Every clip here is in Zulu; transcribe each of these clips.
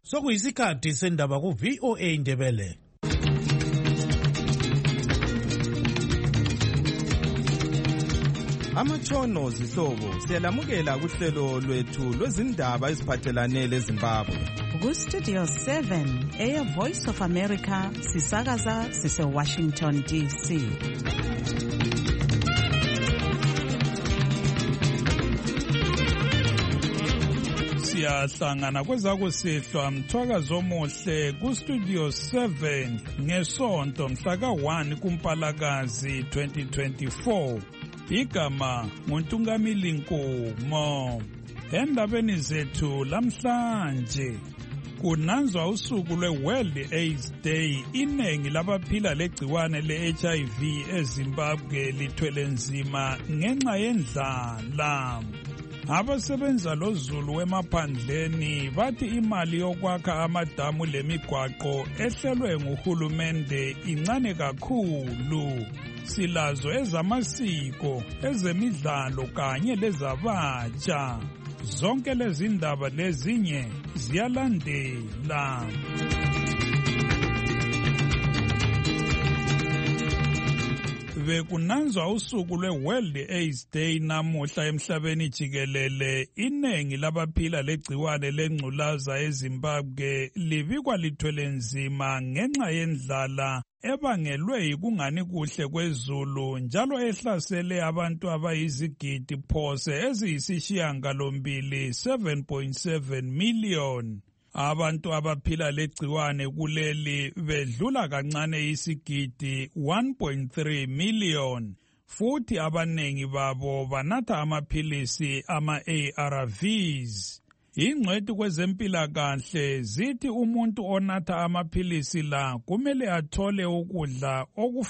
Sokuyisikhathi sendaba ku VOA Indebele. Amatshono zihlobo siyalamukela kuhlelo lwethu lwezindaba eziphathelane leZimbabwe. Ku-Studio 7 Air Voice of America sisakaza sise-Washington DC. Siyahlangana kwezakusihlwa mthwakazo omuhle ku-Studio 7 ngesonto mhla ka-1 kuMpalakazi 2024. Igama nguNtungamili Nkomo. Endabeni zethu lamhlanje kunanzwa usuku lwe-World AIDS Day. Inengi labaphila legciwane le-HIV eZimbabwe lithwele nzima ngenxa yendlala. Abasebenza lozulu wemaphandleni bathi imali yokwakha amadamu lemigwaqo ehlelwe nguhulumende incane kakhulu. Silazo ezamasiko, ezemidlalo kanye lezabatsha. Zonke lezi ndaba lezinye ziyalandela. Bekunanzwa usuku lwe-World AIDS Day namuhla emhlabeni jikelele. Inengi labaphila legciwane lengculaza eZimbabwe libikwa lithwele nzima ngenxa yendlala ebangelwe yikungani kuhle kwezulu njalo ehlasele abantu abayizigidi phose eziyisishiyagalombili 7.7 million. Abantu abaphila legciwane kuleli bedlula kancane isigidi 1.3 million. Futhi abanengi babo banatha amaphilisi ama-ARVs. Ingcwethi kwezempilakahle zithi umuntu onatha amaphilisi la kumele athole ukudla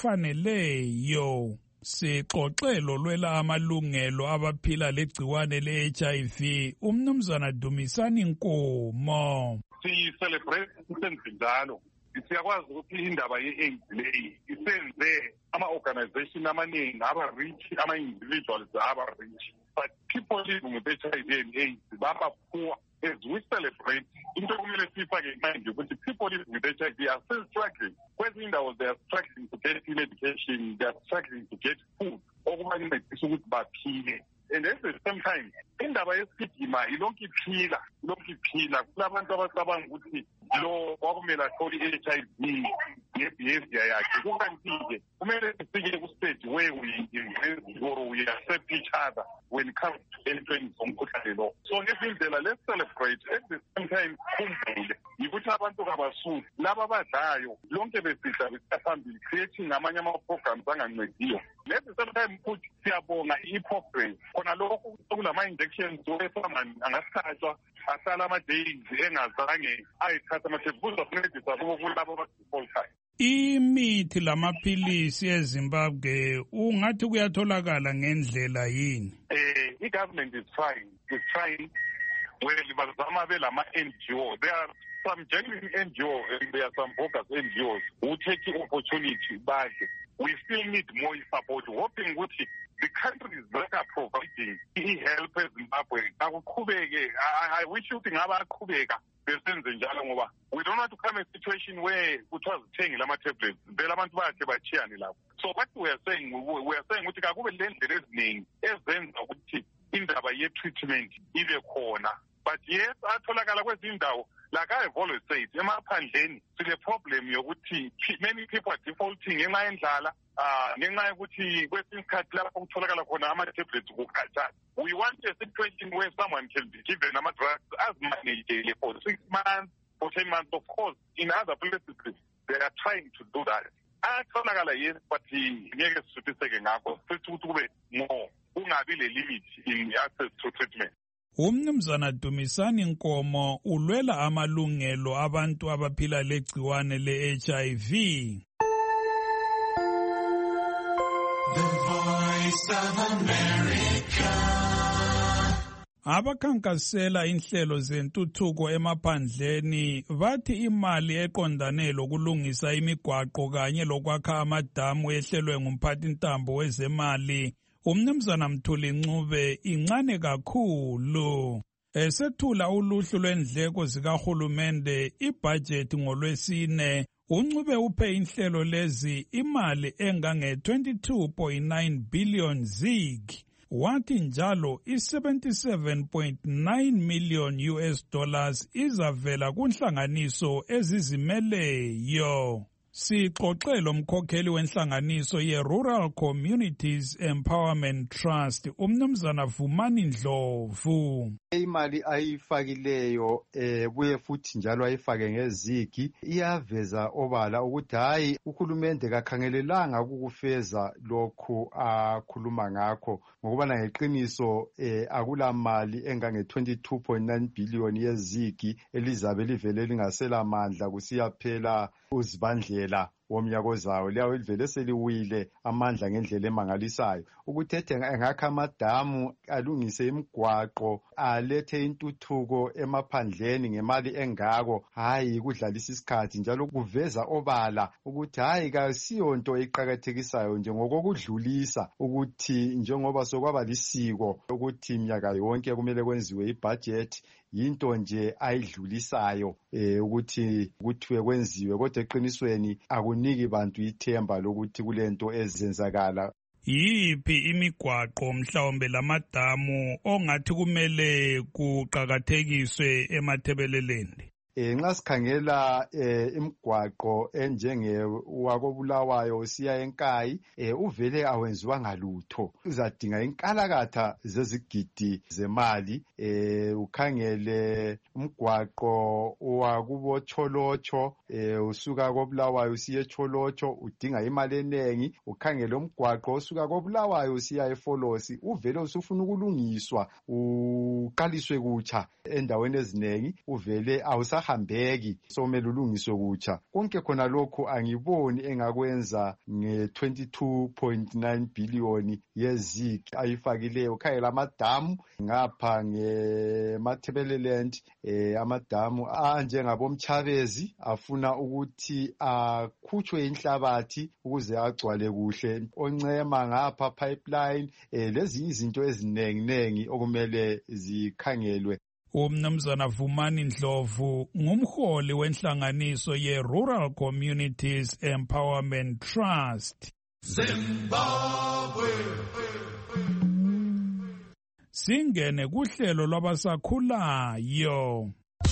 okufaneleyo. Sixoxelo lwela amalungelo abaphila legciwane le-HIV umnumzana Dumisani Nkomo. Si-celebrate isenze njalo. Siyakwazi ukuthi indaba ye-AIDS leyi isenze ama-organization amaningi aba-rich, ama-individuals aba-rich. But people living with HIV and AIDS baba poor. As we celebrate, into kumele sifake imindi ukuthi people living with HIV are still struggling. Kwezinye indawo they are struggling to get medication, they are struggling to get food. Okubancedisa ukuthi baphile. And at the same time, indaba yesigima ilokhu iphila. Kulabantu abacabanga ukuthi lo kwakumele athole i-HIV nge-behavior yakhe. Kukanti-ke kumele sifike ku-stage where we embrace or we accept each other when it comes to entering zomkhuhlane lo. So ngezindlela let's celebrate. At the same time khumbule yikuthi abantu kabasuthi laba abadlayo lonke besidla besiphambili creating amanye ama-programs angancediyo. At the same time futhi siyabonga i-progress khona lokhu kulama-injections owesamani angasihlatshwa ahlala ama-days engazange ayithatha amathephuza kuncedisa kulabo abadifoltayo. Imithi lamaphilisi eZimbabwe ungathi kuyatholakala ngendlela yini? I-government is trying well bazama belama-NGO. There are some genuine NGOs and there are some bogus NGOs who take the opportunity but we still need more support, hoping with the countries that are providing help eZimbabwe. I wish you think about Kubeka. We don't want to come in a situation where it was taking lama tablets. So what we are saying, ukuthi kakube lendlela eziningi ezenza ukuthi indaba ye-treatment ibe khona. But yes, atholakala kwezindawo, like I have always said, emaphandleni sile problem yokuthi many people are defaulting ngenxa yendlala, ngenxa yokuthi kwesinye isikhathi lapho kutholakala khona ama-tablets kukhatshana. We want a situation where someone can be given ama-drugs as managed for 6 months, for 10 months. Of course, in other places, they are trying to do that. Atholakala yes, but ngeke sisuthiseke ngakho. Sithi ukuthi kube more, kungabi le limit in access to treatment. Umnumzana Dumisani Nkomo ulwela amalungelo abantu abaphila legciwane le-HIV. The Voice of America. Abakhankasela inhlelo zentuthuko emaphandleni bathi imali eqondane lokulungisa imigwaqo kanye lokwakha amadamu ehlelwe ngumphathintambo wezemali umnumzana Mthuli Ncube incane kakhulu. Esethula uluhlu lwendleko zikahulumende ibhajethi ngolwesine, uNcube uphe inhlelo lezi imali engange-22.9 billion zig. Wathi njalo i-77.9 million US dollars izavela kunhlanganiso ezizimeleyo. Sixoxe lomkhokheli wenhlanganiso ye-Rural Communities Empowerment Trust, uMnumzana Vumani Ndlovu. Imali ayifakileyo buye futhi njalo ayifake ngezigi iyaveza obala ukuthi hayi uhulumende kakhangelelanga ukufeza lokhu akhuluma ngakho, ngokubana ngeqiniso akula mali engange 22.9 billion yezigi elizabe livele lingasela mandla kusiyaphela uzibandlela womnyaka ozayo. Liyawe livele seliwile amandla ngendlela emangalisayo ukuthi engakha amadamu, alungise imigwaqo, alethe intuthuko emaphandleni ngemali engako, hayi kudlalisa isikhathi, njalo kuveza obala ukuthi hayi kasiyonto eqhakathekisayo nje ngokokudlulisa ukuthi njengoba sokwaba lisiko ukuthi minyaka yonke kumele kwenziwe ibudget, yinto nje ayidlulisayo ukuthi kuthiwe kwenziwe, kodwa eqinisweni akuniki bantu ithemba lokuthi kulento ezenzakala. Yiphi imigwaqo mhlawumbe lamadamu ongathi kumele kuqakathekiswe emathebeleleni? Nxa sikhangela imigwaqo enjenge wakobulawayo usiya eNkayi, uvele awenziwanga lutho. Uzadinga inkalakatha zezigidi zemali. Ukhangele umgwaqo wakubo Cholocho, usuka kobulawayo usiya eCholocho udinga imali enengi. Ukhangele umgwaqo osuka kobulawayo usiya eFolosi, uvele usufuna ukulungiswa, uqaliswe kutsha endaweni ezinengi, uvele awusahambeki, somele ulungiswe kutsha. Konke khona lokhu angiboni engakwenza nge-22.9 billion yezig ayifakileyo. Ukhangela amadamu ngapha ngeMathebeleland, amadamu anjengabomChabezi afuna ukuthi akhutshwe inhlabathi ukuze agcwale kuhle. Oncema ngapha pipeline, lezi izinto ezinengi okumele zikhangelwe. UMnumzana Vumani Ndlovu ngumholi wenhlanganiso ye-Rural Communities Empowerment Trust. Zimbabwe. Singene kuhlelo lwabasakhulayo.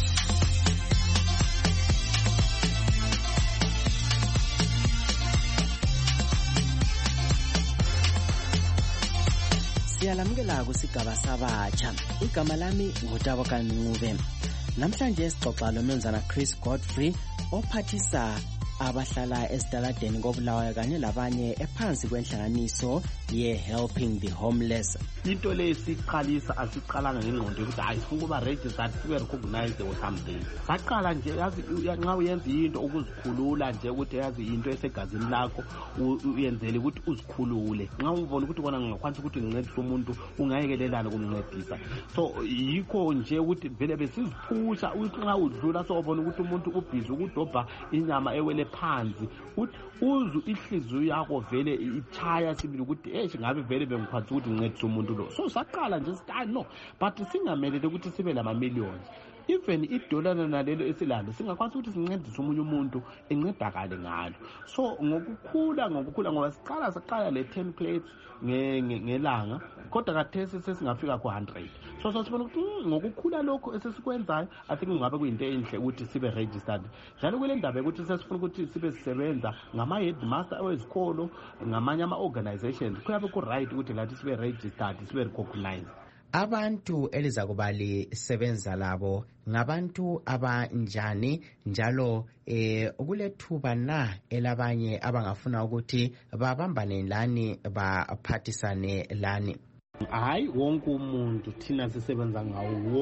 Siyalamukela kusigaba sabatsha. Igama lami nguTaboka Ncube. Namhlanje sixoxa loMnumzana Chris Godfrey ophathisa abahlala esitaladeni kobulawayo kanye labanye ephansi kwenhlanganiso ye-Helping the Homeless. Into le siqalisa asiqalanga ngengqondo ukuthi hayi sifuna ukuba registered sibe recognized or something. Saqala nje yazi nxa uyenza into ukuzikhulula nje ukuthi yazi into esegazini lakho uyenzele ukuthi uzikhulule. Nxa ubona ukuthi kona ngakwanisa ukuthi ngincedise umuntu ungayekelelana kumncedisa. So yikho nje ukuthi vele besiziphusha ukuthi nxa udlula so ubona ukuthi umuntu ubhizi ukudobha inyama ewele phansi, uzu ihliziyo yakho vele ichaya sibili ukuthi ngabe vele bengikwanisa ukuthi ngincedise umuntu lo. So saqala nje sithi no, but singamelele ukuthi sibe lama millions. Even idola nalelo esilalo singakwanisa ukuthi sincedise umunye umuntu encedakale ngalo. So ngokukhula ngoba saqala le templates ngelanga, kodwa kathesi sesingafika ku100. So sasibona ukuthi ngokukhula lokho esesikwenzayo I think ngabe kuyinto enhle ukuthi sibe registered. Njalo kule ndaba ukuthi sesifuna ukuthi sibe sisebenza ngama headmaster wezikolo ngamanye ama organizations, kuyabe ku right ukuthi lathi sibe registered, sibe recognized. Abantu elizakuba lisebenza labo ngabantu abanjani, njalo kulethuba na elabanye abangafuna ukuthi babambane lani baphathisane lani? Hayi wonke umuntu thina sisebenza ngawo,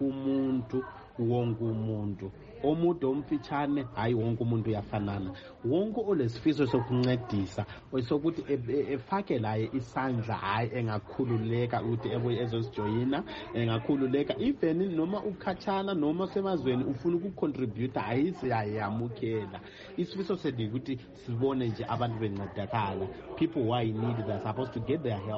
wonke umuntu omude omfitshane, hayi wonke umuntu uyafanana. Wonke olesifiso sokuncedisa sokuthi efake laye isandla, hayi engakhululeka ukuthi ebuye ezosijoyina, engakhululeka even noma ukhatshana noma semazweni ufuna ukucontribute, hayi siyayamukela. Isifiso sethu ukuthi sibone nje abantu bencedakala, people who are in need, they're supposed to get their help.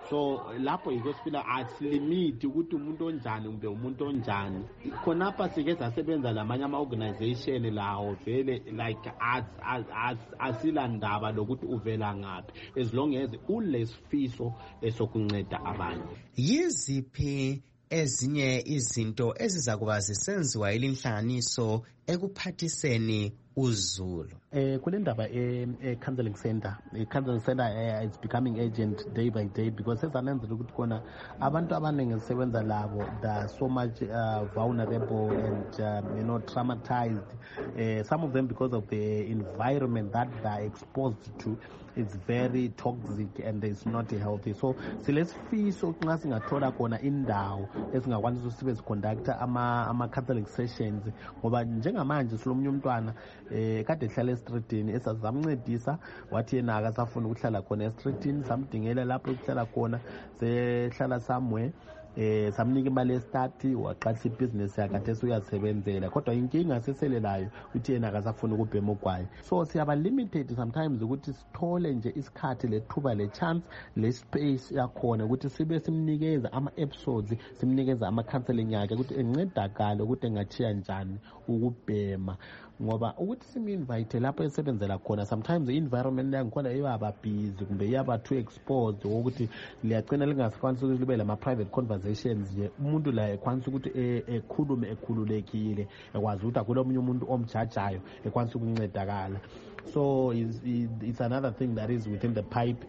so lapho yikho sifila asilimiti ukuthi umuntu onjani kumbe umuntu onjani. Khonapha sike sasebenza lamanye ama-organization lawo vele like asila ndaba lokuthi uvela ngaphi as long as ulesifiso esokunceda abanye. Yiziphi ezinye izinto ezizakuba zisenziwa ilinhlanganiso ekuphathiseni uZulu? Kule ndaba counseling center, counseling center is becoming agent day by day because sesanenzela ukuthi khona abantu abaningi esisebenza labo they're so much vulnerable and traumatized, some of them because of the environment that they're exposed to. It's very toxic and it's not healthy. So silesifiso nxa singathola khona indawo esingakwanisa ukuthi siconducta ama-counseling sessions ngoba njengamanje silomnye umntwana kade ehlala estreetini esazamncedisa wathi yena akasafuna ukuhlala khona estreetini samdingela lapho ukuhlala khona sehlala somewhere samnika imali estati waqalisa ibhizinesi yakhe esuyasebenzela kodwa inkinga seselelayo uthi yena akasafuna ukubhema ugwayi. So siyaba limited sometimes ukuthi sithole nje isikhathi lethuba le-chance le-space yakhona ukuthi sibe simnikeza ama-episodes simnikeza ama-counseling yakhe ukuthi encedakale ukuthi engathiya njani ukubhema ngoba ukuthi sim-invite lapho esebenzela khona sometimes i-environment yangikhona iyaba busy kumbe iyaba too exposed ukuthi liyagcina lingasikwanisi ukuthi libe lama-private conversations nje umuntu la ekwanisa ukuthi ekhulume ekhululekile ekwazi ukuthi akula omunye umuntu omjajayo ekwanisa ukuncedakala. So it's another thing that is within the pipe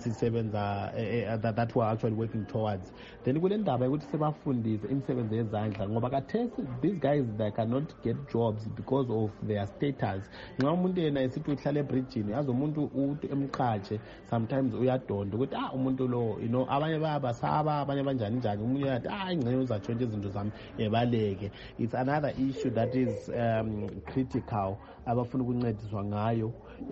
that we're actually working towards. Then kule ndaba ukuthi sebafundise imisebenzi yezandla ngoba kathesi these guys they cannot get jobs because of their status. Nxa umuntu yena esithi uhlala ebridgini yazi umuntu uthi emqhatshe sometimes uyadonda ukuthi umuntu lo abanye bayabasaba abanye banjani njani umunye yathi ingcenye uzatshontsha izinto zami ebaleke. It's another issue that is critical abafuna ukuncediswa ngayo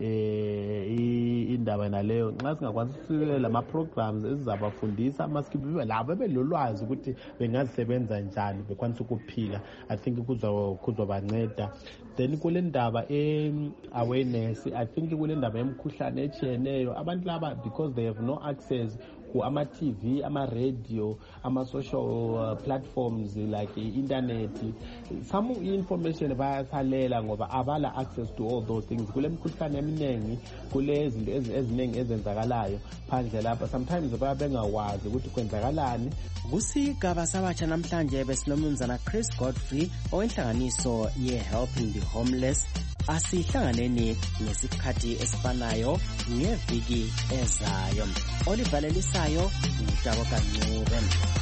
indaba naleyo. Nxa singakwanisa ukusukela lama-programs ezizabafundisa maskibibe labo belolwazi ukuthi bengazisebenza njani bekwanisa ukuphila, I think kuzobanceda. Then kule ndaba awareness, I think kule ndaba emkhuhlane echiyeneyo abantu laba because they have no access ama-TV, ama-radio, ama-social platforms like internet, some information bayasalela ngoba abala access to all those things. Kule mkhuhlane eminingi kule zinto eziningi ezenzakalayo phandle lapha sometimes babengawazi ukuthi kwenzakalani. Kusigaba sabatsha namhlanje besinomnumzana Chris Godfrey owenhlanganiso ye-Helping the Homeless. Asihlanganeni ngesikhathi esifanayo ngeviki ezayo. Olivalelisayo ngutabo kancube.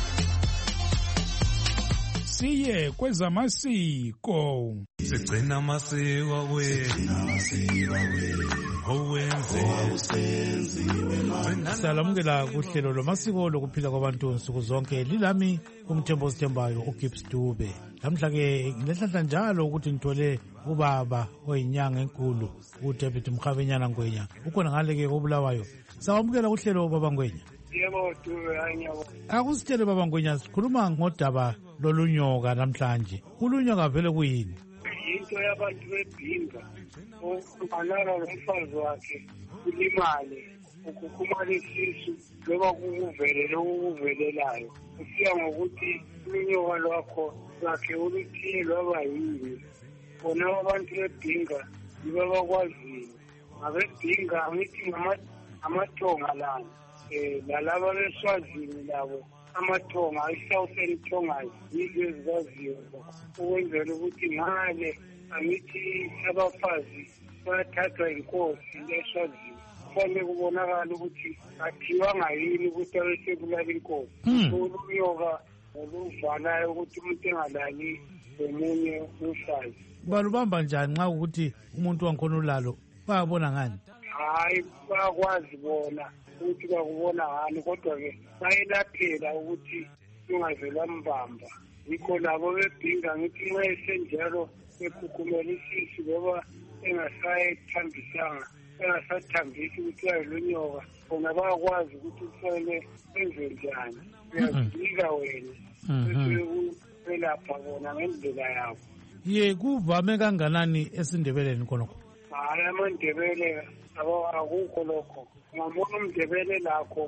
Siye kwezamasiko. Sigcina amasiko Salamukela kuhlelo lomasiko lokuphila kwabantu nsuku zonke. Lilami umthembo sithembayo uGibbs Dube. Namhla-ke ngilenhlanhla njalo ukuthi ngithole ubaba oyinyanga enkulu uDavid Mkhabenyana Ngwenya ukhona ngale-ke kobulawayo. Sawamukela kuhlelo baba Ngwenya. Yebo Dube anyabo. Akusitshele baba Ngwenya sikhuluma ngodaba lolunyoka namhlanje. Ulunyoka vele kuyini? Into yabantu bebhinga umanala nomfazi wakhe ulimale ukukhumala isisu njengoba kuvele lokuvelelayo kusiya ngokuthi ulunyoka lwakho lakhe oluthile lwaba yini. Bona abantu bebhinga yibo bakwaziyo abebhinga angithi amathonga lana lalaba beSwazini labo amathonga i-Southern Tongas yizo ezikwaziyo ukwenzela ukuthi ngale angithi abafazi bayathathwa inkosi leSwazini kufanele kubonakala ukuthi athiwanga yini ukuthi abesebulala inkosi. Ulunyoka oluvalayo ukuthi umuntu engalali omunye umfazi. Balubamba njani nxa ukuthi umuntu wankhona ulalo bayabona ngani? Hayi bayakwazi bona ukuthi bakubona ngani kodwa-ke bayelaphela ukuthi ungavela mbamba. Yikho labo bebhinga ngithi nxa esenjalo ekhukhumela isisu ngoba engasathambisi ukuthi ayilunyoka bona bayakwazi ukuthi kufanele enze njani. Uyazibika wena bese ukwelapha bona ngendlela yabo. Ye kuvame kanganani esindebeleni khonokho? Hayi amandebele akukho lokho. Ungabona umndebele lakho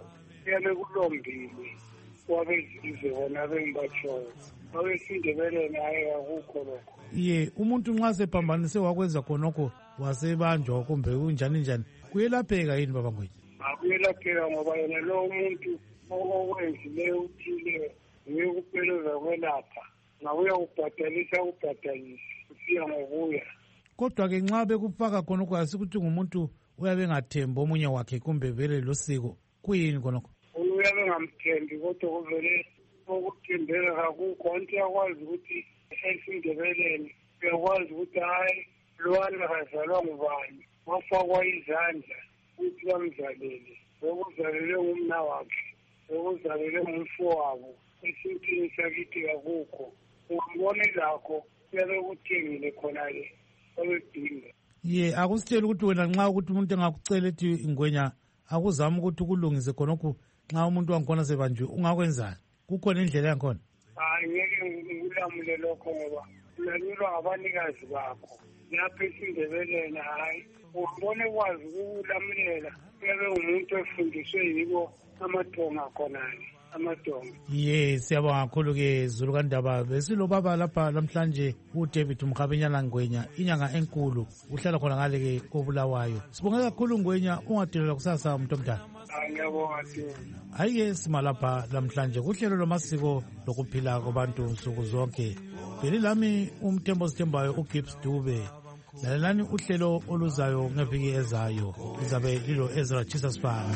kuyabe kulombili kwabezizwe bona bengibatshoyo abesindebeleni hayi akukho lokho. Ye umuntu nxa sephambanise wakwenza khonokho wasebanjwa kumbe kunjani njani kuyelapheka yini baba Ngwenya? Akuyelapheka ngoba yena lo muntu okwenzileyo uthile nguye kuphela uzakwelapha ngabuya kubhadalisa kusiya ngokuya. Kodwa-ke nxa bekufaka khonokho asikuthi ngumuntu uyabe engathembi omunye wakhe kumbe vele losiko kuyini khonokho? Uyabe engamthembi kodwa kuvele ukuthembeka kakukho. Onto uyakwazi ukuthi esindebeleni uyakwazi ukuthi hayi lwana kazalwa ngubani wafakwa izandla ukuthi bamzalele bekuzalele ngumna wakhe bekuzalele ngumfowabo esintwini sakithi kakukho. Ungambone lakho kuyabe kuthengile khona-ke obedinga. Ye akusitshela ukuthi wena nxa ukuthi umuntu engakucela ethi Ngwenya akuzama ukuthi kulungise khonokho nxa umuntu wangikhona sebanjwe ungakwenzani? Kukhona indlela yangikhona? Hayi ngeke ngikulamule lokho ngoba ulanyulwa ngabanikazi bakho lapha esindebeleni. Hayi ubone kwazi ukulamulela kuyabe umuntu efundiswe yibo amatonga khonani amatonga. Ye siyabonga kakhulu-ke Zulu kaNdaba. Besilobaba lapha namhlanje uDavid Mkhabenyana Ngwenya, inyanga enkulu uhlala khona ngale-ke koBulawayo. Sibonge kakhulu Ngwenya, ungadelela kusasa umuntu omdala. Ngiyabonga. Hayi-ke simalapha namhlanje kuhlelo lwamasiko lokuphila kwabantu nsuku zonke. Beli lami umthembo sithembayo uGibbs Dube. Lalelani uhlelo oluzayo ngeviki ezayo lizabe lilo Ezra Jesus Fan.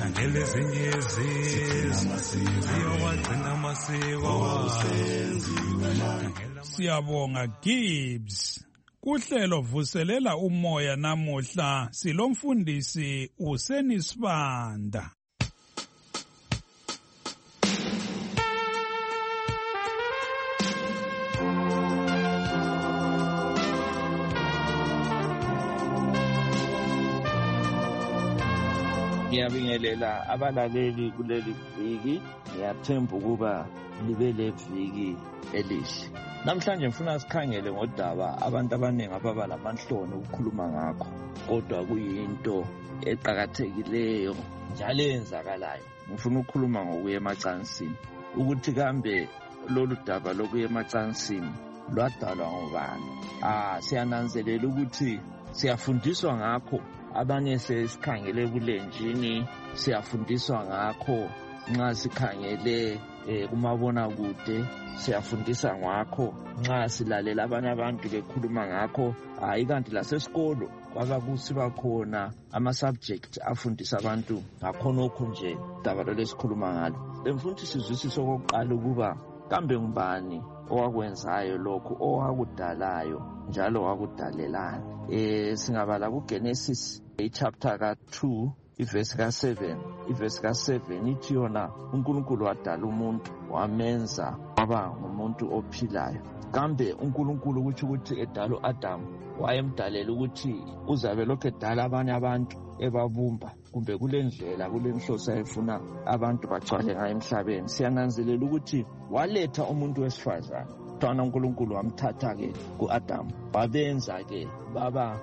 Siyabonga Gibbs. Kuhlelo vuselela umoya namuhla silomfundisi uSenisibanda. Ngiyabingelela abalaleli kuleli viki. Ngiyathemba ukuba libe leviki elihle. Namhlanje ngifuna sikhangele ngodaba abantu abaningi ababa lamanhloni ukukhuluma ngakho, kodwa kuyinto eqhakathekileyo njalo eyenzakalayo. Ngifuna ukukhuluma ngokuya emacansini, ukuthi kambe lolu daba lokuya emacansini lwadalwa ngubani? Siyananzelela ukuthi siyafundiswa ngakho. Abanye sesikhangele ebulenjini, siyafundiswa ngakho. Nxa sikhangele kumabona kude siyafundisa ngakho. Nxa silalela abanye abantu bekhuluma ngakho, ikanti lasesikolo kwaba kusiba khona ama-subject afundisa abantu ngakhonokho nje daba lesikhuluma ngalo. Bengifuna sizwisise okokuqala ukuba kambe ngubani owakwenzayo lokho, owakudalayo njalo wakudalelani. Singabala kuGenesis chapter ka-2 ivesi ka-7. Ivesi ka-7 ithi yona uNkulunkulu wadala umuntu wamenza waba ngumuntu ophilayo. Kambe uNkulunkulu kuthi ukuthi edala u-Adamu wayemdalela ukuthi uzabe lokhu edala abanye abantu ebabumba, kumbe kule ndlela kule nhloso ayefuna abantu bagcwale ngayo emhlabeni. Siyananzelela ukuthi waletha umuntu wesifazane, mntwana uNkulunkulu wamthatha-ke ku-Adamu, babenza-ke baba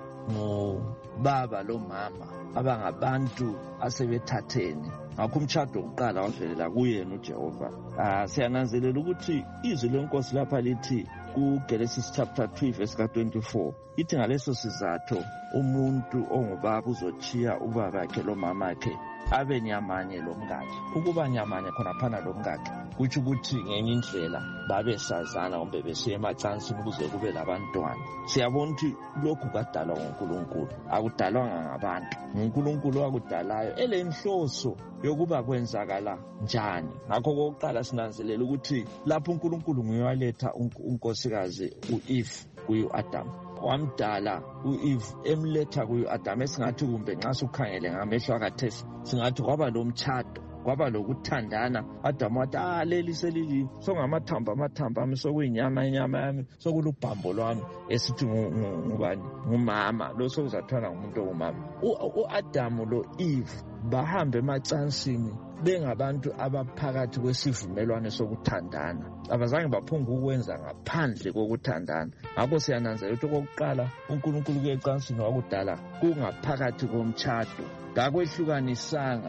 ngubaba lomama abangabantu asebethathene. Ngakho umtshado wokuqala wavelela kuyena uJehova. Siyananzelela ukuthi izwi lenkosi lapha lithi kuGenesis chapter 2 verse ka-24 ithi ngaleso sizatho umuntu ongubaba uzotshiya ubaba wakhe lomama wakhe abe nyamanye lomkakhe. Ukuba nyamanye khonaphana lomkakhe kutsho ukuthi ngenye indlela babesazana kumbe besiya emacansini ukuze kube labantwana. Siyabona ukuthi lokhu kwadalwa nguNkulunkulu, akudalwanga ngabantu. nguNkulunkulu wakudalayo elenhloso yokuba kwenzakala njani. Ngakho kokuqala sinanzelela ukuthi lapho uNkulunkulu nguye waletha unkosikazi u-Eve kuyu-Adamu, wamdala u-Eve emletha kuyu-Adamu. Esingathi kumbe nxa sukhangele ngamehlo akathesi singathi kwaba lomtshado, kwaba lokuthandana. Adamu wathi leli selili songamathamba ami, sokuyinyama yami, sokulubhambo lwami. Esithi ngubani? Ngumama lo, sokuzathwana ngumuntu ongumama. U-Adamu lo Eve bahamba emacansini bengabantu abaphakathi kwesivumelwano sokuthandana, abazange baphunga ukwenza ngaphandle kokuthandana. Ngakho siyananzelela ukuthi okokuqala uNkulunkulu kuyecansini wakudala kungaphakathi komtshado, kakwehlukanisanga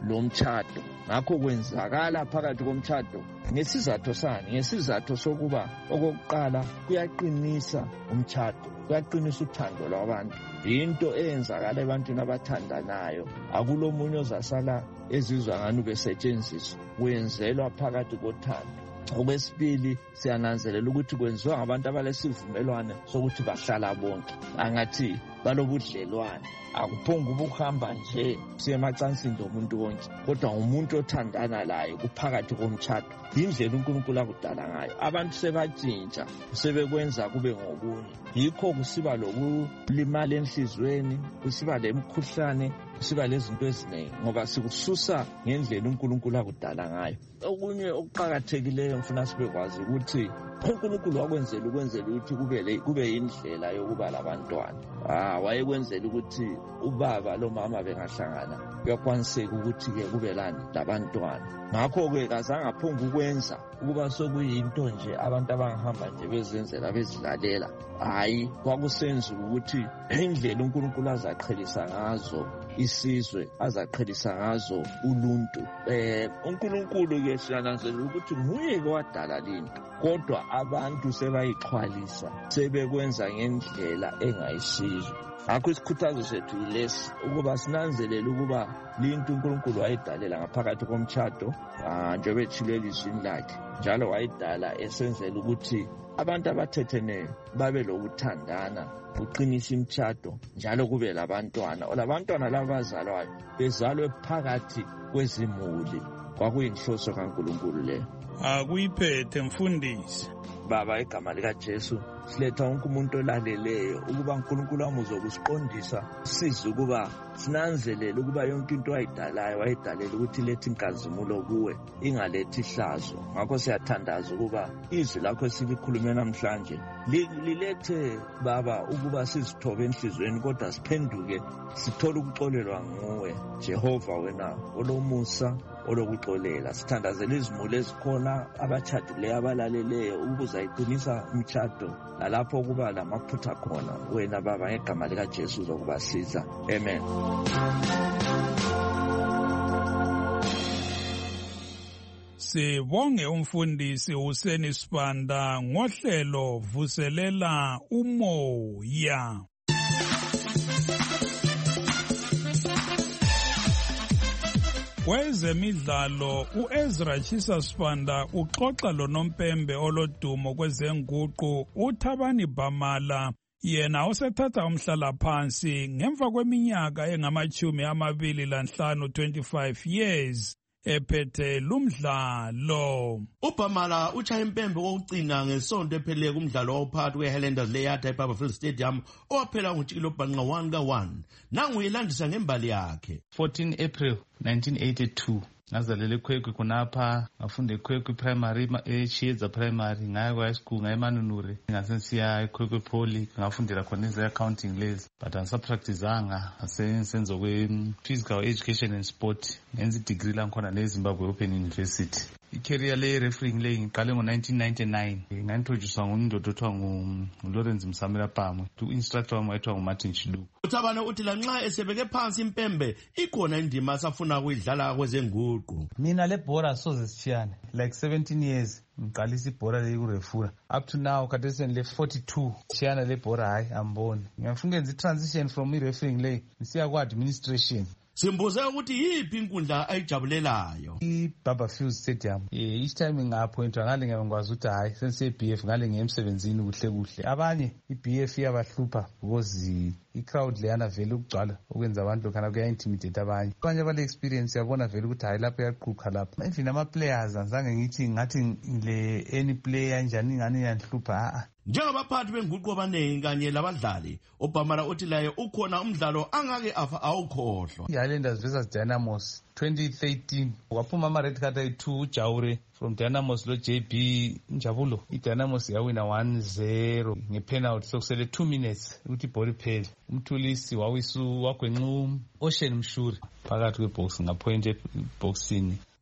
lo mtshado. Ngakho kwenzakala phakathi komtshado ngesizathu sani? Ngesizathu sokuba okokuqala kuyaqinisa umtshado, kuyaqinisa uthando lwabantu. Into eyenzakala ebantwini abathandanayo, akulomunye ozasala ezizwa ngani besetshenziswa, wenzelwa phakathi kothando. Okwesibili, siyananzelela ukuthi kwenziwa ngabantu abalesivumelwano sokuthi bahlala bonke, angathi balobudlelwane. Akuphonga ukuhamba nje siye emacansini lomuntu wonke, kodwa umuntu othandana laye kuphakathi komtshado. Indlela uNkulunkulu akudala ngayo. Abantu sebatshintsha, sebekwenza kube ngokunye. Yikho kusiba lokulimala enhlizweni, kusiba lemkhuhlane, kusiba lezinto eziningi, ngoba sikususa ngendlela uNkulunkulu akudala ngayo. Okunye okuqakathekileyo ngifuna sibekwazi ukuthi uNkulunkulu wakwenzela ukuthi kube indlela yokuba labantwana. Wayekwenzela ukuthi ubaba lomama bengahlangana kuyakwaniseka ukuthi-ke kube lani labantwana. Ngakho-ke kazange aphonga ukwenza ukuba sokuyinto nje abantu abangahamba nje bezenzela bezilalela. Hayi, kwakusenza ukuthi indlela uNkulunkulu azaqhelisa ngazo isizwe, azaqhelisa ngazo uluntu. uNkulunkulu-ke siyananzelela ukuthi nguye-ke wadala linto, kodwa abantu sebayixhwalisa, sebekwenza ngendlela engayisizo. Ngakho isikhuthazo sethu yilesi, ukuba sinanzelele ukuba linto uNkulunkulu wayidalela ngaphakathi komtshado, njengoba etshilo elizwini lakhe, njalo wayidala esenzela ukuthi abantu abathetheneyo babe lokuthandana, kuqinisa imtshado, njalo kube labantwana. Labantwana laba bazalwayo bezalwe phakathi kwezimuli. Kwakuyinhloso kaNkulunkulu leyo. Akuyiphethe mfundisi. Baba, igama likaJesu siletha wonke umuntu olaleleyo ukuba uNkulunkulu wami uzokusiqondisa, size ukuba sinanzelele ukuba yonke into wayidalela ukuthi ilethe inkazimulo kuwe, ingalethi ihlazo. Ngakho siyathandaza ukuba izwi lakho silikhulume namhlanje lilethe Baba ukuba sizithobe enhlizweni, kodwa siphenduke sithole ukuxolelwa nguwe Jehova, wena olomusa, olokuxolela. Sithandazela izimuli ezikhona, abatshadileyo abalaleleyo, ukuze ayiqinisa umtshado, nalapho kuba lamaphutha khona, wena Baba ngegama likaJesu uzokubasiza. Amen. Sibonge umfundisi Hussein Sibanda ngohlelo Vuselela Umoya. Kwezemidlalo, uEzra Chisa Sibanda uxoxa lonompembe olodumo kwezenguqu uThabani Bhamala, yena osethatha umhlala phansi ngemva kweminyaka engama-25 25 years ephethe lumdlalo. uBhamala utshaye impembe kokugcina ngesonto ephele kumdlalo owawuphakathi kweHighlanders leYarda eBarberville Stadium owaphela ngojikilobhanqa 1-1. Nangu elandisa ngembali yakhe. 14 April 1982 ngazalele eKwekwe khonapha, ngafunda eKwekwe primary, eChiyedza primary, ngaya kwa high school ngayeManunure, ngasensiya eKwekwe Poly, ngafundela khona eze-accounting lezi, but angisapracticanga, ngasenzo kwe-physical education and sport, ngenza i-degree langikhona neZimbabwe Open University. I-career le-refereeing le ngiqale ngo-1999, ngangiintroducwa nguNdoda othiwa nguLawrence Msamela Pamwe, u-instructor wami wayethiwa nguMartin Chiluka. uThabane uthi lanxa esebeke phansi impembe ikhona indima asafuna ukuyidlala kwezenguqu. Mina le bhora soze sishiyane, like 17 years ngiqalisa ibhora lekurefura, up to now khathesi le 42 shiyana le bhora. Hayi, amboni ngiyafuna ukwenza i-transition from i-refereeing le ngisiya ku-administration. Simbuze ukuthi yiphi inkundla ayijabulelayo. I-Barberville Stadium. Each time ngaphointwa ngale ngiyakwazi ukuthi hayi senise-BF ngale ngemsebenzini kuhle kuhle. Abanye i-BF iyabahlupha because i-crowd leyana vele ukugcwala okwenza abantu lokhana kuya-intimidate abanye. Abanye abale-experience yabona vele ukuthi hayi lapho yaqhuqha lapho. Even ama-players azange ngithi ngathi le any player njani ingane iyanhlupha. Njengabaphathi benguqu abaningi kanye labadlali, uBhamala uthi laye ukhona umdlalo angake afa awukhohlwa. I-Highlanders versus Dynamos 2013 waphuma ama-red card ayi-2 uJaure from Dynamos lo JB Njabulo. I-Dynamos yawina 1-0 ngepenalty sokusele 2 minutes ukuthi ibhola iphele. Umthulisi wagwenxa Ocean Mshuri phakathi kwebox ngaphoint eboxini.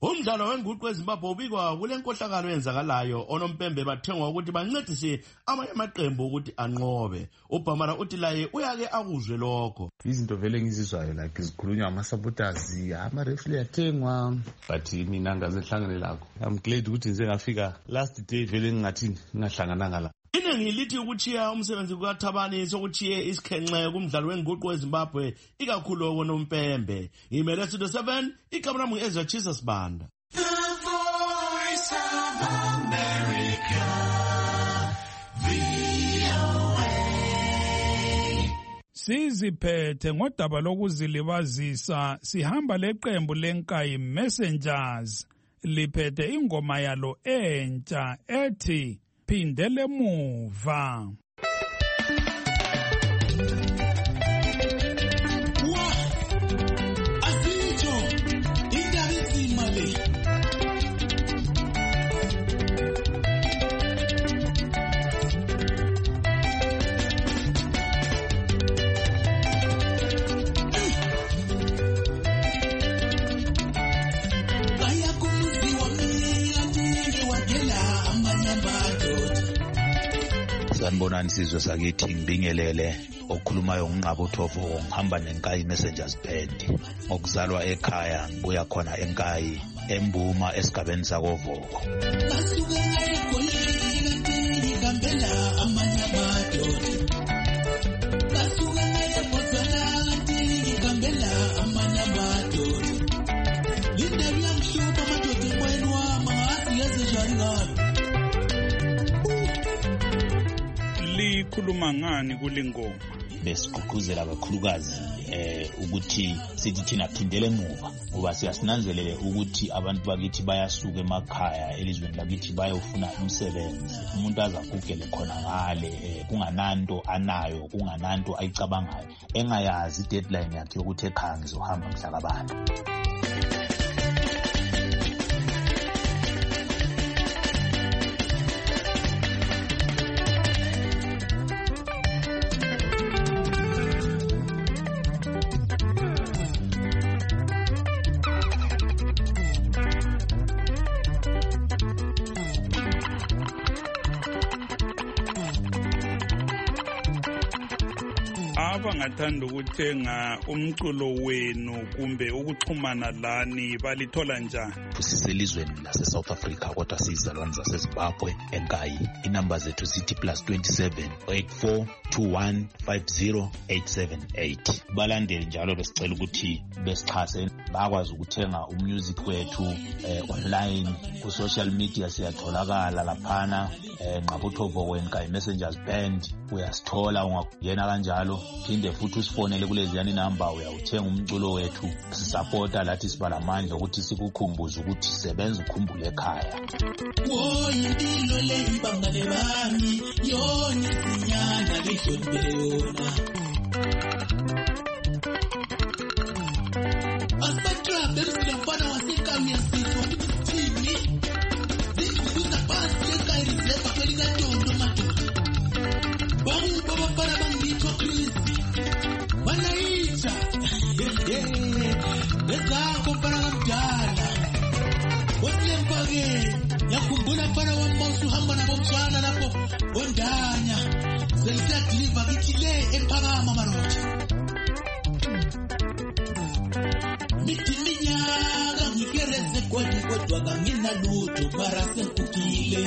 Umdlalo wenguqu eZimbabwe ubikwa kule nkohlakalo eyenzakalayo. Onompembe bathengwa ukuthi bancedise amanye amaqembu ukuthi anqobe. uBhamara uthi laye uyake akuzwe lokho. Izinto vele ngizizwayo like zikhulunywa ama-supporters, ama-referee yathengwa, but mina ngazehlangane lakho. I'm glad ukuthi ngize ngafika last day vele ngingahlangananga la. Iningi lithi ukuchiya umsebenzi kukaThabani sokuchiye isikhenxe kumdlalo wenguqu eZimbabwe ikakhulu konompembe. Imele Studio 7 ikamera mu-Ezra Chisa Sibanda. The Voice of America, VOA. Siziphethe ngodaba lokuzilibazisa sihamba leqembu lenkayi Messengers liphethe ingoma yalo entsha ethi Phindele Muva. Sanibonani sizwe sakithi, ngibingelele okhulumayo nginqaba uThovo, ngihamba nenkayi Messengers Band. Ngokuzalwa ekhaya ngibuya khona enkayi eMbuma esigabeni sakoVoko. Likhuluma ngani kulingoma? Besigqugquzela abakhulukazi ukuthi sithi thina phindele emuva, ngoba siyasinanzelele ukuthi abantu bakithi bayasuka emakhaya elizweni lakithi bayofuna umsebenzi. Umuntu azagugele khona ngale kungananto anayo, kungananto ayicabangayo, engayazi deadline yakhe yokuthi ekhaya ngizohamba mhla kabani. Abangathanda ukuthenga umculo wenu kumbe ukuxhumana lani balithola njani? Siselizweni lase-South Africa kodwa sizalwane zaseZimbabwe enkayi. Inamba zethu zithi +27 84 21 50 878. Balandeli njalo besicela ukuthi besixhase, bakwazi ukuthenga umusic wethu online ku-social media. Siyatholakala laphana nqaba uThovo wenkayi Messengers Band, uyasithola ungakuyena kanjalo. Phinde futhi usifonele kuleziyani inamba, uyawuthenga umculo wethu. Sisapota lathi siba lamandla ukuthi sikukhumbuze ukuthi sebenza ukhumbule ekhaya. Impilo le ibangale bami yona isinyanda lihlonibeyona. Asibatrabe emsilomfana wasenkami yasizwa ukuthi sithini. Zikubuza phansi ekhaya rizeva kwelikaTondo madoda. Babafana bangitho Kristi banayitha bezakho mfana kamdala. Wasilemfake yakhumbula mfana wambosi uhamba nabomfana lapho ondanya selisiya-deliver kithi le ephakama maroja. Mithi minyaka ngikereze godi kodwa kanginalutho mara senkukile.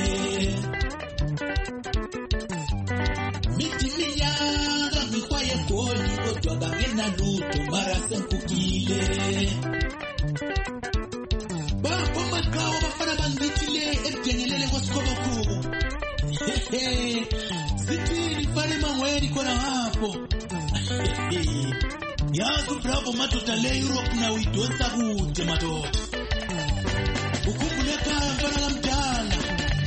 Mithi minyaka ngikwaye godi kodwa kanginalutho mara senkukile. Bapomakawa bafana bangithile edengelele kwasikhobokubo. Sithini fane mangweni khona ngapho. Yazi uBravo madoda le Europe na uyidonsa kude madoda. Ukhumbule ekhaya mfana kamdala.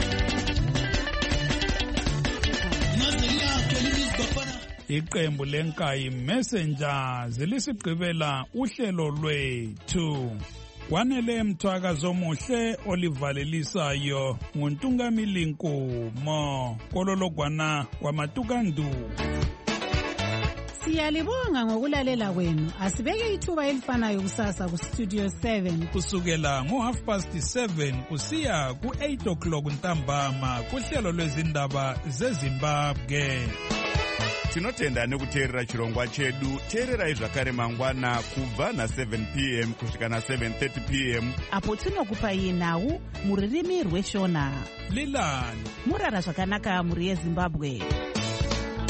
Naziyakhe limizibafana. Iqembu lenkayi Messengers lisigqibela uhlelo lwethu. Kwanele Mthwakazo Muhle olivalelisayo nguNtungamili Nkomo kolologwana kwamatukandu. Siyalibonga ngokulalela kwenu. Asibeke ithuba elifanayo kusasa kuStudio 7 kusukela ngo7:30 kusiya ku8 ntambama kuhlelo lwezindaba zeZimbabwe. Tinotenda nekuteerera chirongwa chedu. Teererai zvakare mangwana kubva na7 p.m. kusvika na7:30 p.m. apo tinokupai nhau muririmi rweshona. Lilani murara zvakanaka muri yeZimbabwe.